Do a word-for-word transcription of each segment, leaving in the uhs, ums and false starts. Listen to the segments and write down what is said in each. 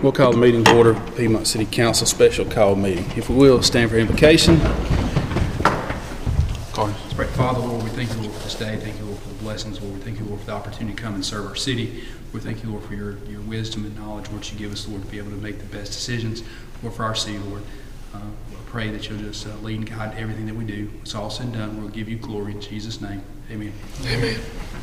We'll call the meeting to order, Piedmont City Council special call meeting. If we will, stand for invocation. Carter. Let's pray. Father, Lord, we thank you, Lord, for this day. Thank you, Lord, for the blessings. Lord, we thank you, Lord, for the opportunity to come and serve our city. We thank you, Lord, for your, your wisdom and knowledge, Lord, you give us, Lord, to be able to make the best decisions, Lord, for our city, Lord. Uh, we pray that you'll just uh, lead and guide everything that we do. It's all said and done. We'll give you glory in Jesus' name. Amen. Amen.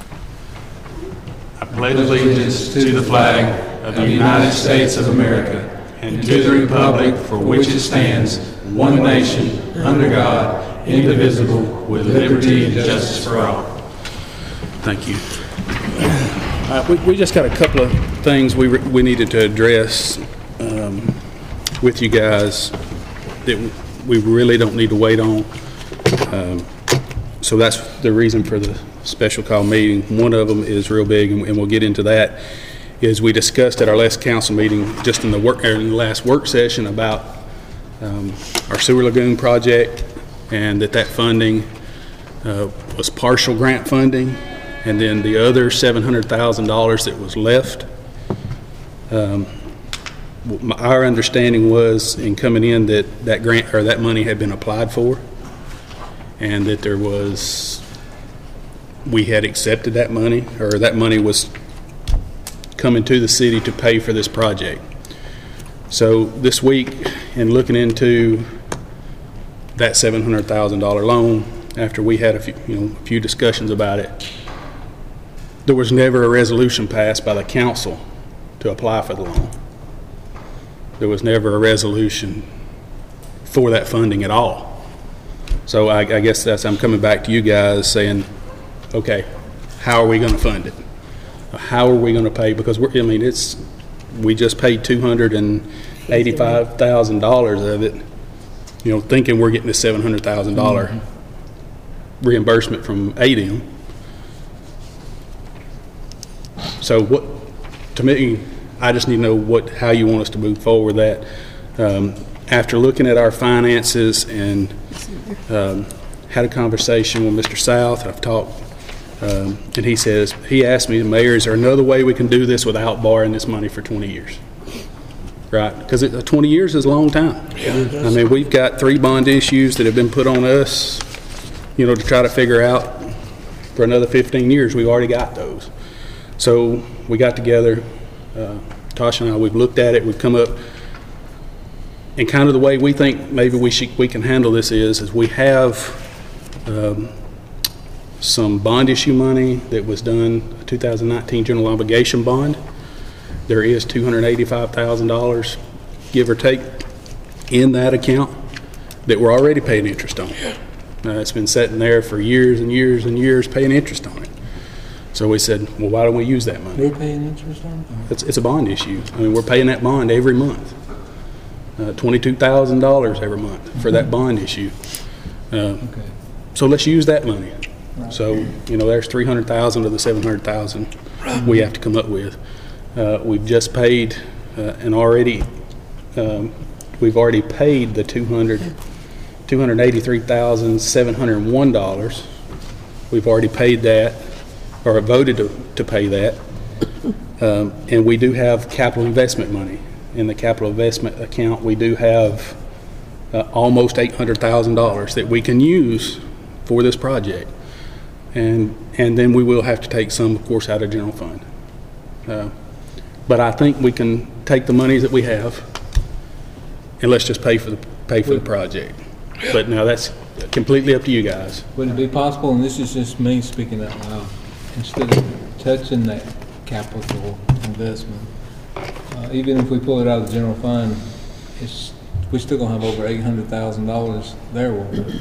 I pledge allegiance to the flag of the United States of America and to the republic for which it stands, one nation, under God, indivisible, with liberty and justice for all. Thank you. All right, we, we just got a couple of things we, re, we needed to address um, with you guys that we really don't need to wait on. Um, so that's the reason for the special call meeting. One of them is real big, and, and we'll get into that, is we discussed at our last council meeting, just in the, work, in the last work session, about um, our sewer lagoon project, and that that funding uh, was partial grant funding, and then the other seven hundred thousand dollars that was left. Um, our understanding was, in coming in, that that grant or that money had been applied for, and that there was, we had accepted that money, or that money was coming to the city to pay for this project. So this week, in looking into that seven hundred thousand dollar loan, after we had a few, you know, a few discussions about it, there was never a resolution passed by the council to apply for the loan. There was never a resolution for that funding at all. So I, I guess that's, I'm coming back to you guys saying, okay, how are we going to fund it? How are we going to pay? Because we're, I mean, it's, we just paid two hundred eighty-five thousand dollars of it, you know, thinking we're getting the seven hundred thousand dollars mm-hmm. reimbursement from A D M. So what, to me, I just need to know what, how you want us to move forward with that. Um, after looking at our finances and um, had a conversation with Mister South, I've talked, um, and he says, he asked me, Mayor, is there another way we can do this without borrowing this money for twenty years? Right, because twenty years is a long time. Yeah. I mean, we've got three bond issues that have been put on us, you know, to try to figure out for another fifteen years. We've already got those. So we got together, uh, Tasha and I, we've looked at it, we've come up, and kind of the way we think maybe we should, we can handle this is, is we have um, some bond issue money that was done, a two thousand nineteen general obligation bond. There is two hundred eighty-five thousand dollars, give or take, in that account that we're already paying interest on. Uh, it's been sitting there for years and years and years paying interest on it. So we said, well, why don't we use that money? We're paying interest on it? It's, it's a bond issue. I mean, we're paying that bond every month. Uh, twenty-two thousand dollars every month for mm-hmm. that bond issue. Uh, okay. So let's use that money. Right. So, you know, there's three hundred thousand dollars of the seven hundred thousand dollars we have to come up with. Uh, we've just paid uh, and already, um, we've already paid the two hundred, two hundred eighty-three thousand seven hundred one dollars. We've already paid that, or voted to, to pay that. Um, and we do have capital investment money. In the capital investment account, we do have uh, almost eight hundred thousand dollars that we can use for this project. And, and then we will have to take some, of course, out of general fund. Uh, But I think we can take the monies that we have and let's just pay for the pay for the project. But now that's completely up to you guys. Would it be possible, and this is just me speaking out loud, instead of touching that capital investment, uh, even if we pull it out of the general fund, it's we're still gonna have over eight hundred thousand dollars there, won't we?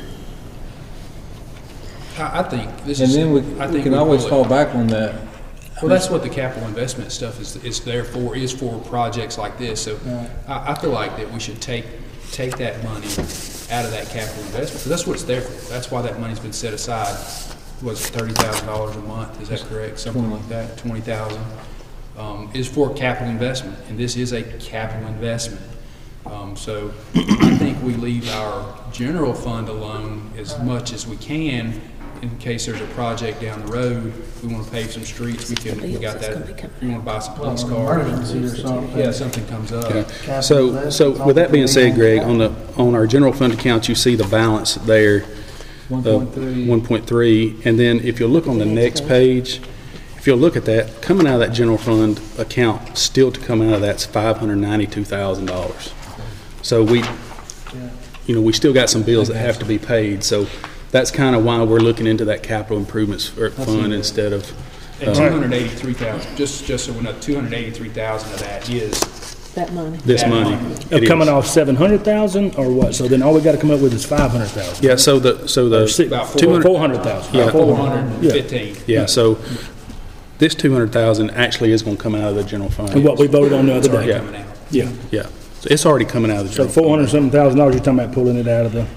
I, I think this and is. And then we, I we think can we always fall it. back on that. Well, that's what the capital investment stuff is, is there for, is for projects like this. So right. I, I feel like that we should take take that money out of that capital investment. So that's what it's there for. That's why that money's been set aside. Was it thirty thousand dollars a month? Is that correct? Something like that, twenty thousand dollars um, is for capital investment. And this is a capital investment. Um, so I think we leave our general fund alone as much as we can in case there's a project down the road, we want to pave some streets, we can, we got that. If you want to buy some police cars, Emergency or something. yeah, something comes up. Okay. So, so with that being said, Greg, on the, on our general fund account, you see the balance there. One point three. one point three, and then if you look on the next page, if you'll look at that, coming out of that general fund account, still to come out of that's five hundred ninety-two thousand dollars. So we, you know, we still got some bills that have to be paid, so that's kind of why we're looking into that capital improvements for- fund instead of, And two hundred eighty-three thousand, just, just so we know, two hundred eighty-three thousand of that is That money. this That money. money. It Of coming is. off seven hundred thousand or what? So then all we gotta come up with is five hundred thousand. Yeah, so the, so the, About two hundred Four hundred thousand. Yeah. four hundred fifteen. yeah, so this two hundred thousand actually is going to come out of the general And fund. what we voted on the other Already day. coming out. Yeah. Yeah, so it's already coming out of the So general four fund. hundred something thousand dollars, you're talking about pulling it out of the,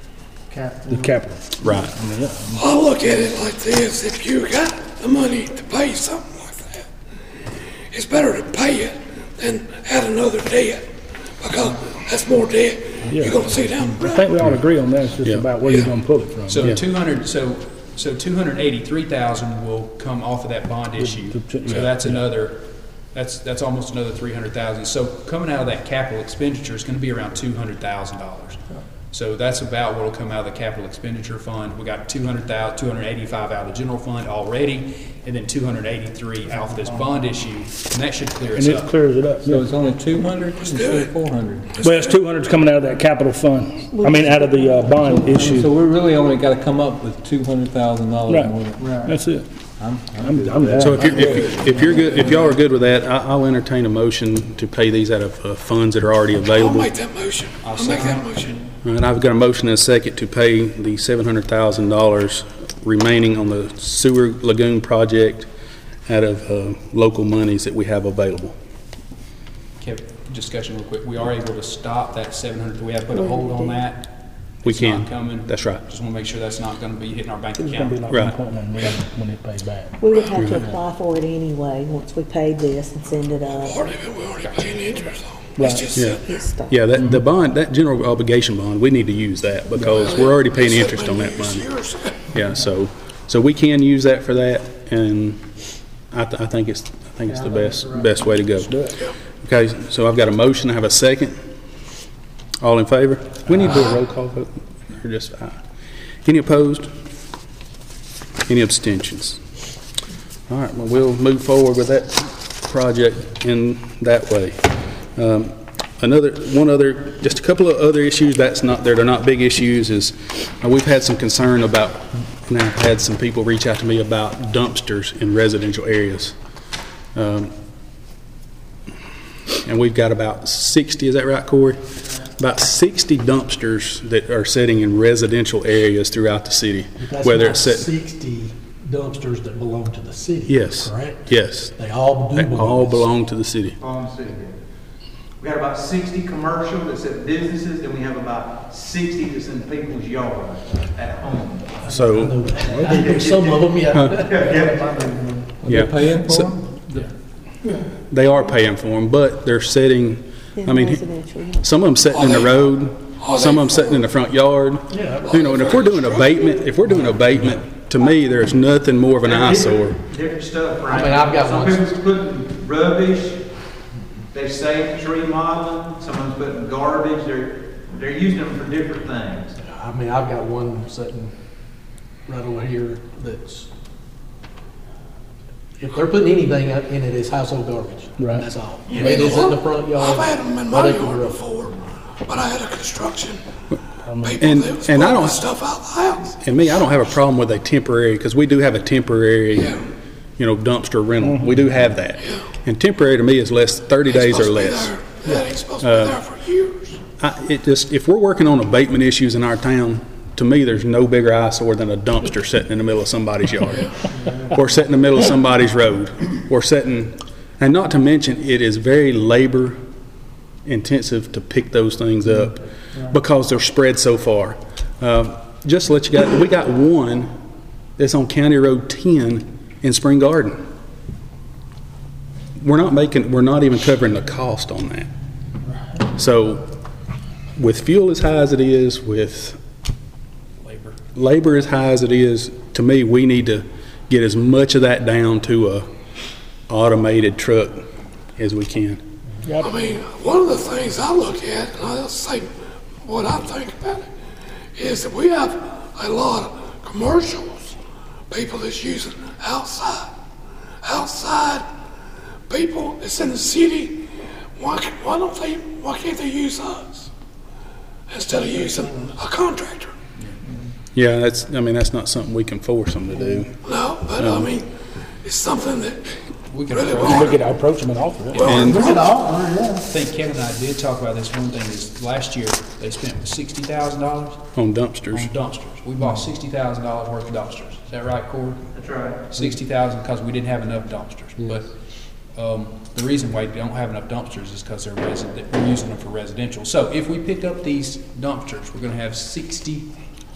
the capital. Right. I mean, yeah. I look at it like this, if you got the money to pay something like that, it's better to pay it than add another debt, because that's more debt you're gonna see down the I road. think we all agree on that, it's just Yeah. about where you're gonna pull it from. So Yeah. two hundred, so, so two hundred eighty-three thousand will come off of that bond issue. the- So that's another, that's, that's almost another three hundred thousand. So coming out of that capital expenditure is gonna be around two hundred thousand dollars. So that's about what'll come out of the capital expenditure fund. We got two hundred thousand, two hundred eighty-five out of the general fund already, and then two hundred eighty-three out of this bond issue, and that should clear us And it up. clears it up. So it's only two hundred instead of four hundred. Well, it's two hundred's coming out of that capital fund, I mean, out of the, uh, bond So issue. we really only gotta come up with two hundred thousand dollars more Right, than. that's it. I'm, I'm I'm, good I'm with that. So if you're, if if you're good, if y'all are good with that, I- I'll entertain a motion to pay these out of uh, funds that are already I'll available. make that motion, I'll make that motion. And I've got a motion and a second to pay the seven hundred thousand dollars remaining on the sewer lagoon project out of uh, local monies that we have available. Kev, discussion real quick. We are able to stop that seven hundred, we have to put a hold on that. We It's not can. coming. That's right. Just wanna make sure that's not gonna be hitting our bank It's gonna be account. like one Right. point one million when it pays back. We would have to apply for it anyway, once we paid this and send it up. Part of it, we already paying interest on. It's just Yeah. sitting It's stuff. Yeah, that, the bond, that general obligation bond, we need to use that because we're already paying interest on that It's money. yours. Yeah, so, so we can use that for that, and I, th- I think it's, I think it's the best, best way to go. Okay, so I've got a motion, I have a second. All in favor? We need to do a roll call vote, or just aye? Any opposed? Any abstentions? All right, well, we'll move forward with that project in that way. Um, Another, one other, just a couple of other issues, that's not, they're not big issues, is uh, we've had some concern about, and I've had some people reach out to me about dumpsters in residential areas. Um, And we've got about sixty, is that right, Corey? About sixty dumpsters that are sitting in residential areas throughout the city. That's Whether not it's set, sixty dumpsters that belong to the city. yes, Correct? yes, They all do they belong. all to the belong to the city. on city. We got about sixty commercial that's at businesses, and we have about sixty that's in people's yards at home. city. I So, know that. Some of them, yeah. Are yeah. they paying for So- them? They are paying for them, but they're sitting, I In mean, residential, yeah. some of them sitting in the road, some of them sitting in the front yard. You know, and if we're doing abatement, if we're doing abatement, to me, there's nothing more of an eyesore. Different stuff, right? I mean, I've got Some one. people's putting rubbish, they say tree modeling, someone's putting garbage, they're, they're using them for different things. I mean, I've got one sitting right over here that's, if they're putting anything in it, it's household garbage. Right. That's all. I mean, it's in the front yard. I've had them in right my up to the yard roof. before, but I had a construction. People And- that was and I putting don't- stuff out the house. And me, I don't have a problem with a temporary, because we do have a temporary, you know, dumpster rental. We do have that. And temporary to me is less, thirty days or Supposed to be less. there. That ain't supposed to be there for years. I, it just, if we're working on abatement issues in our town, to me, there's no bigger eyesore than a dumpster sitting in the middle of somebody's yard. Or sitting in the middle of somebody's road. Or sitting, and not to mention, it is very labor intensive to pick those things up because they're spread so far. Uh, Just to let you guys, we got one that's on County Road ten in Spring Garden. We're not making, we're not even covering the cost on that. So with fuel as high as it is, with Labor. labor as high as it is, to me, we need to get as much of that down to a automated truck as we can. I mean, one of the things I look at, and I'll say what I think about it, is that we have a lot of commercials, people that's using outside, outside people that's in the city. Why, why don't they, why can't they use us instead of using a contractor? Yeah, that's, I mean, that's not something we can force them to do. No, but I mean, it's something that We can really approach You won't. look at, approach them and offer it. And- I think Kevin and I did talk about this. One thing is, last year, they spent sixty thousand dollars On on dumpsters. dumpsters. We bought sixty thousand dollars worth of dumpsters. Is that right, Corey? That's right. Sixty thousand because we didn't have enough dumpsters. But um, the reason why we don't have enough dumpsters is because they're resident, we're using them for residential. So if we picked up these dumpsters, we're gonna have sixty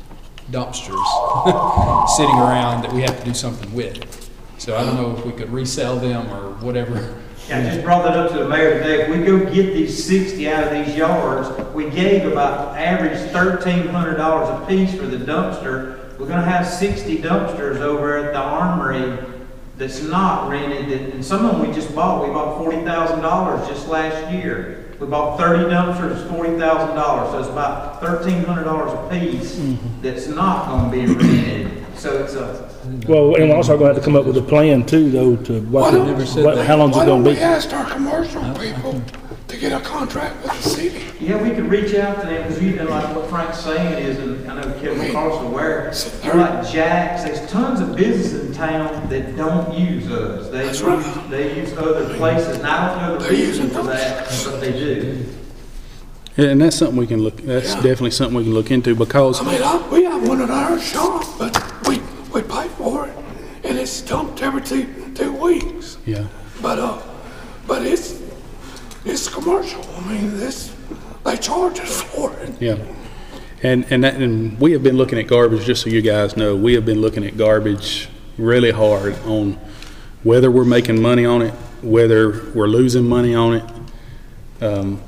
dumpsters sitting around that we have to do something with. So I don't know if we could resell them or whatever. Yeah, I just brought that up to the mayor today. If we go get these sixty out of these yards, we gave about average thirteen hundred dollars a piece for the dumpster. We're gonna have sixty dumpsters over at the armory that's not rented, that- and some of them we just bought. We bought forty thousand dollars just last year. We bought thirty dumpsters, forty thousand dollars, so it's about thirteen hundred dollars a piece that's not gonna be rented. So it's a, Well, and we're also gonna have to come up with a plan too, though, to Why what, don't- never said what, that. how long's Why it don't gonna we be? ask our commercial people to get a contract with the city? yeah, we could reach out to them, because you know, like what Frank's saying is, and I know Kevin Carl's aware, they're like Jack's, there's tons of businesses in town that don't use us. They That's use, right. they use other places, and I don't know the They're reason using for that, but they do. And that's something we can look, that's Yeah. definitely something we can look into because, I mean, I, we have one at our shop, but we, we pay for it, and it's dumped every two, two weeks. yeah. But, uh, but it's, it's commercial. I mean, this, they charge us for it. Yeah. And, and that, and we have been looking at garbage, just so you guys know, we have been looking at garbage really hard on whether we're making money on it, whether we're losing money on it. Um,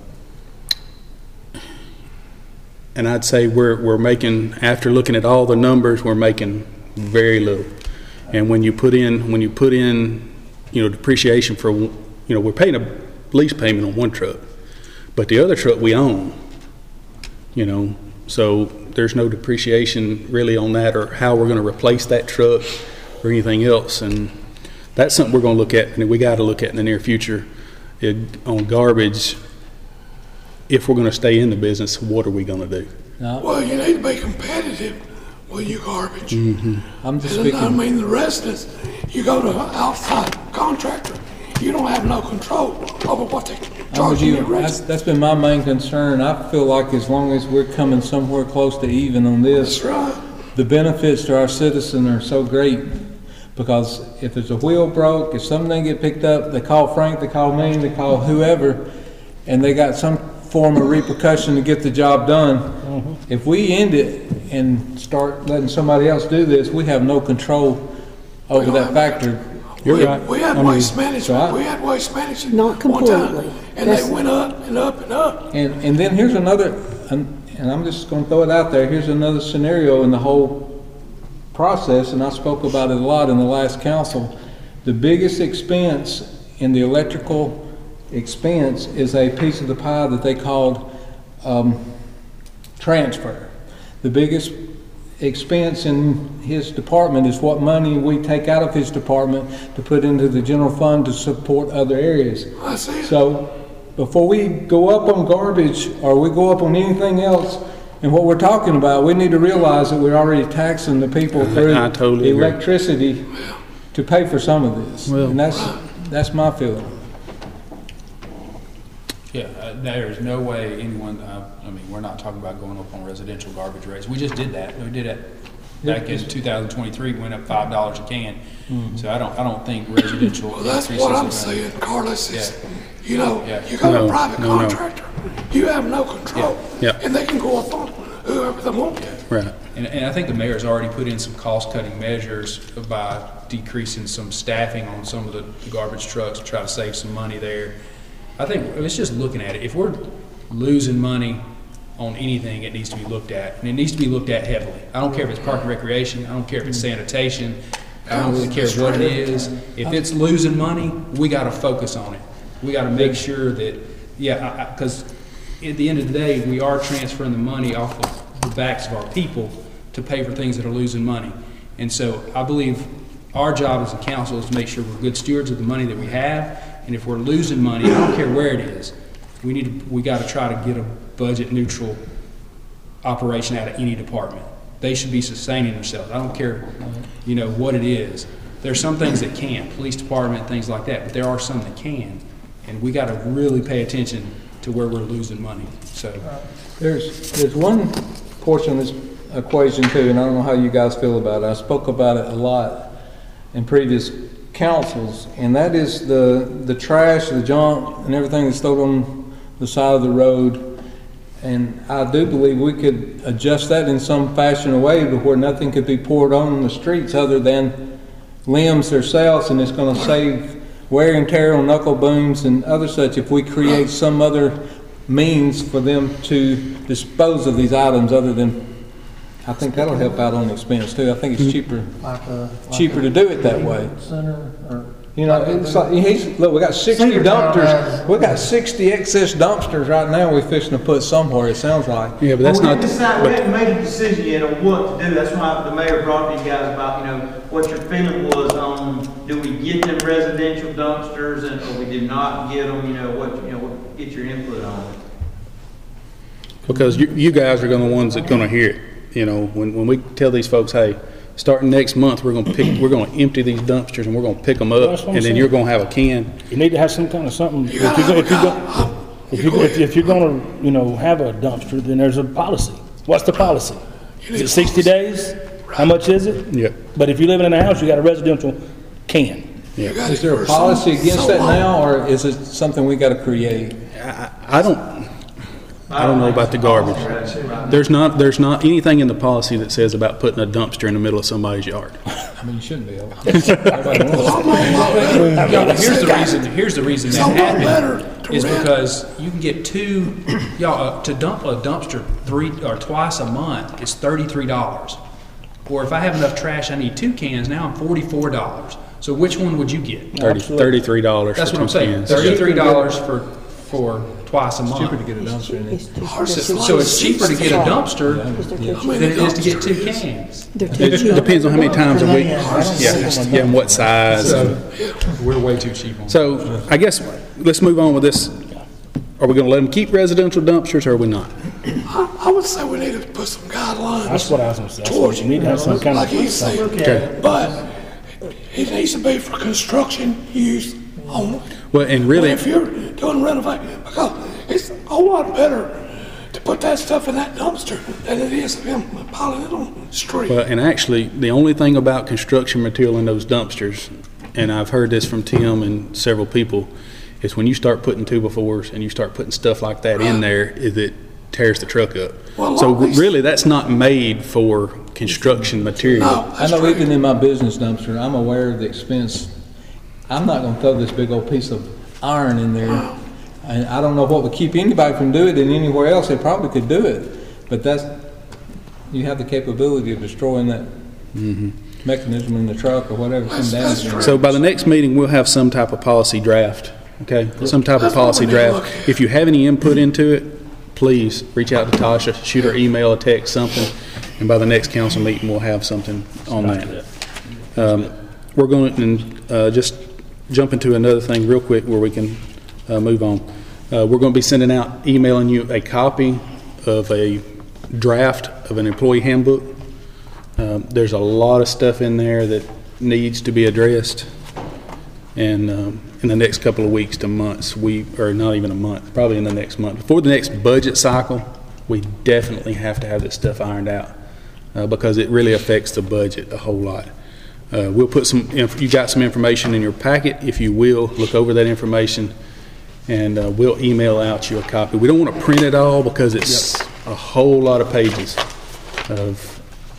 and I'd say we're, we're making, after looking at all the numbers, we're making very little. And when you put in, when you put in, you know, depreciation for, you know, we're paying a lease payment on one truck, but the other truck we own, you know, so there's no depreciation really on that or how we're going to replace that truck or anything else. And that's something we're going to look at, and we got to look at in the near future it, on garbage. If we're going to stay in the business, what are we going to do? No, Well, you need to be competitive with your garbage. I'm just And I speaking, mean, the residents, you go to an outside contractor, you don't have no control over what they I'm with charge you. you. That's, that's been my main concern. I feel like as long as we're coming somewhere close to even on this, That's right. the benefits to our citizen are so great. Because if there's a wheel broke, if something didn't get picked up, they call Frank, they call me, they call whoever, and they got some form of repercussion to get the job done. If we end it and start letting somebody else do this, we have no control over that factor. You're We- right. We had I mean, waste management, I- we had waste management. Not one time, completely. And That's- they went up and up and up. And, and then here's another, and and I'm just gonna throw it out there, here's another scenario in the whole process, and I spoke about it a lot in the last council. The biggest expense in the electrical expense is a piece of the pie that they called, um, transfer. The biggest expense in his department is what money we take out of his department to put into the general fund to support other areas. I see. So, before we go up on garbage, or we go up on anything else, and what we're talking about, we need to realize that we're already taxing the people through I totally agree. electricity to pay for some of this. Well- And that's, that's my feeling. Yeah, uh, there is no way anyone, uh, I mean, we're not talking about going up on residential garbage rates. We just did that. We did it back in two thousand twenty-three, went up five dollars a can. So I don't, I don't think residential Well, that's increases what are I'm gonna- saying, Carlos, is, Yeah. you know, Yeah. you got No, a private no, no. contractor, you have no control. Yeah. And they can go up on whoever they want to. Right. And, and I think the mayor's already put in some cost-cutting measures by decreasing some staffing on some of the garbage trucks to try to save some money there. I think it's just looking at it. If we're losing money on anything, it needs to be looked at, and it needs to be looked at heavily. I don't care if it's park and recreation, I don't care if it's sanitation, I don't really care what it is. If it's losing money, we gotta focus on it. We gotta make sure that, yeah, because at the end of the day, we are transferring the money off of the backs of our people to pay for things that are losing money. And so I believe our job as a council is to make sure we're good stewards of the money that we have, and if we're losing money, I don't care where it is, we need to, we gotta try to get a budget neutral operation out of any department. They should be sustaining themselves. I don't care, you know, what it is. There's some things that can't, police department, things like that, but there are some that can. And we gotta really pay attention to where we're losing money, so. There's, there's one portion of this equation too, and I don't know how you guys feel about it. I spoke about it a lot in previous councils, and that is the, the trash, the junk, and everything that's thrown on the side of the road. And I do believe we could adjust that in some fashion or way to where nothing could be poured on the streets other than limbs themselves, and it's gonna save wear and tear on knuckle booms and other such if we create some other means for them to dispose of these items other than, I think that'll help out on expense too. I think it's cheaper, Like a. like cheaper a to do it that way. Center or. You know, it's like, he's, look, we got sixty Cedar Town dumpsters, has- we got sixty excess dumpsters right now we're fixing to put somewhere, it sounds like. Yeah, but that's Well, not, we decided, we but haven't made a decision yet on what to do. That's why the mayor brought to you guys about, you know, what your feeling was on, do we get them residential dumpsters and, or we did not get them, you know, what, you know, what, get your input on it. because you, you guys are gonna the ones that gonna hear it. You know, when, when we tell these folks, hey, starting next month, we're gonna pick, we're gonna empty these dumpsters and we're gonna pick them up, That's what I'm and then saying. you're gonna have a can. You need to have some kind of something, if you're, go- if you're, go- if you're, if- if you're gonna, you know, have a dumpster, then there's a policy. What's the policy? Is it sixty days? How much is it? Yep. But if you're living in a house, you got a residential can. Is there a policy against that now, or is it something we gotta create? I, I don't, I don't know about the garbage. There's not, there's not anything in the policy that says about putting a dumpster in the middle of somebody's yard. I mean, you shouldn't be able to. Everybody wants it. Y'all, here's the reason, here's the reason that It's a lot happened, better to is rent. because you can get two, y'all, uh, to dump a dumpster three, or twice a month is thirty-three dollars. Or if I have enough trash, I need two cans, now I'm forty-four dollars. So which one would you get? Thirty, thirty-three dollars for That's two what I'm saying, cans. thirty-three dollars for, for twice a Cheaper to month. get a dumpster in It's it. too- Ours is they're too So it's cheaper to get a cheap. dumpster Because they're too Yeah. cheap. than it is to get two cans. They're too It cheap. depends on how many times a week, yeah, yeah, and what size. and- So, we're way too cheap on that. So, I guess, let's move on with this. Are we gonna let them keep residential dumpsters, or are we not? I, I would say we need to put some guidelines. That's what I was gonna say. That's Towards what you need to have some kind like of. he's saying. Okay. But it needs to be for construction use only. Well, and But really, if you're doing renovation, because it's a whole lot better to put that stuff in that dumpster than it is of him piling it on the street. well, and actually, the only thing about construction material in those dumpsters, and I've heard this from Tim and several people, is when you start putting two by fours and you start putting stuff like that in there, is it tears the truck up. Well, So always- really, that's not made for construction material. No, I that's know true. even in my business dumpster, I'm aware of the expense. I'm not gonna throw this big old piece of iron in there. And I don't know what would keep anybody from doing it, and anywhere else, they probably could do it. But that's, you have the capability of destroying that mechanism in the truck or whatever, some That's- that's damage. in it. true. So by the next meeting, we'll have some type of policy draft, okay? Some type of That's what policy we need to draft. look at. If you have any input into it, please reach out to Tasha, shoot her email, a text, something, and by the next council meeting, we'll have something on that. Um, We're going to, uh, just jump into another thing real quick where we can uh, move on. Uh, We're going to be sending out, emailing you a copy of a draft of an employee handbook. Um, There's a lot of stuff in there that needs to be addressed. And um, in the next couple of weeks to months, we, or not even a month, probably in the next month, before the next budget cycle, we definitely have to have this stuff ironed out uh, because it really affects the budget a whole lot. Uh, We'll put some, inf- you got some information in your packet. If you will, look over that information and uh, we'll email out you a copy. We don't want to print it all because it's a whole lot of pages of,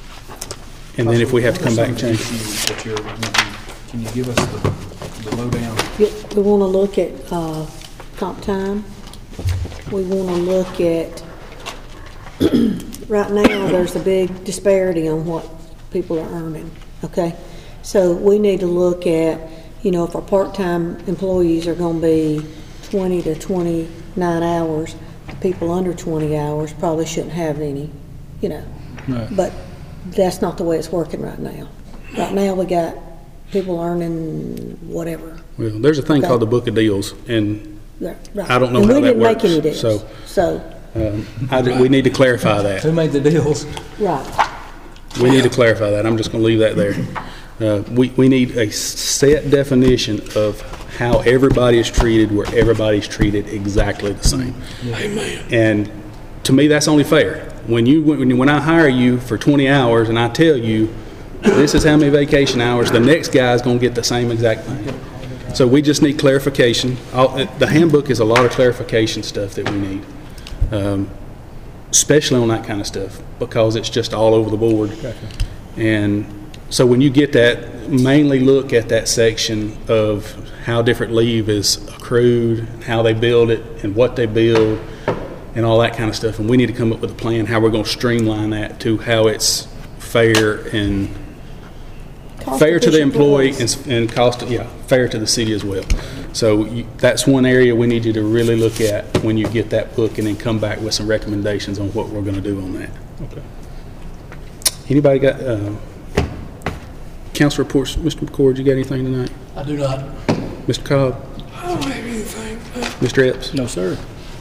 and then if we have to come back and change it. That you're wanting- Can you give us the, the lowdown? You- We wanna look at, uh, comp time. We wanna look at right now, there's a big disparity on what people are earning, okay? So we need to look at, you know, if our part-time employees are gonna be twenty to twenty-nine hours, the people under twenty hours probably shouldn't have any, you know. Right. But that's not the way it's working right now. Right now, we got people earning whatever. Well, there's a thing Okay. called the Book of Deals, and Right. I don't know And how we that didn't make works, any deals, so- so, um, I, we need to clarify that. Who made the deals? right. We need to clarify that. I'm just going to leave that there. Uh, we, we need a set definition of how everybody is treated, where everybody's treated exactly the same. Amen. And to me, that's only fair. When you, when, when I hire you for twenty hours and I tell you, this is how many vacation hours, the next guy's going to get the same exact thing. So we just need clarification. All- The handbook is a lot of clarification stuff that we need, um, especially on that kind of stuff, because it's just all over the board. And so when you get that, mainly look at that section of how different leave is accrued, how they build it, and what they build, and all that kind of stuff. And we need to come up with a plan how we're going to streamline that to how it's fair and fair to the Cost-efficient employee ways. and, and cost, yeah, fair to the city as well. So you, that's one area we need you to really look at when you get that book, and then come back with some recommendations on what we're going to do on that. Okay. Anybody got, uh, council reports? Mister McCord, you got anything tonight? I do not. Mister Cobb? I don't have anything. Uh, Mister Epps? No, sir.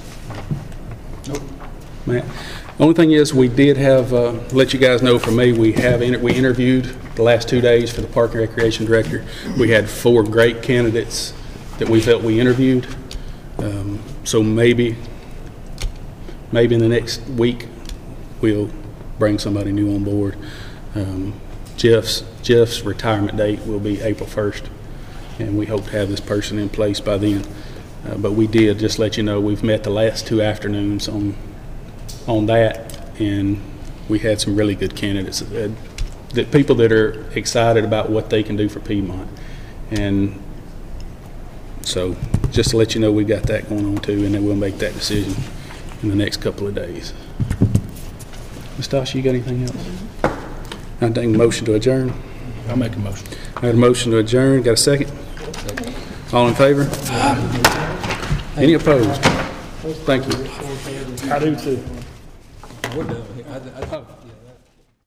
Matt? Only thing is, we did have, uh, let you guys know from me, we have, inter- we interviewed the last two days for the Park and Recreation Director. We had four great candidates that we felt we interviewed. Um, So maybe, maybe in the next week, we'll bring somebody new on board. Um, Jeff's, Jeff's retirement date will be April first, and we hope to have this person in place by then. Uh, But we did, just let you know, we've met the last two afternoons on on that, and we had some really good candidates, uh, that people that are excited about what they can do for Piedmont. And so, just to let you know, we got that going on too, and then we'll make that decision in the next couple of days. Miz Tasha, you got anything else? I take a motion to adjourn. I'll make a motion. I had a motion to adjourn. Got a second? All in favor? Any opposed? Thank you. I do too. We're done here. I- I-